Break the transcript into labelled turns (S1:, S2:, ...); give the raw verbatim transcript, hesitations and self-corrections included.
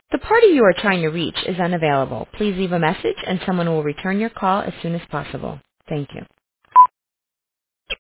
S1: The party you are trying to reach is unavailable. Please leave a message and someone will return your call as soon as possible. Thank you.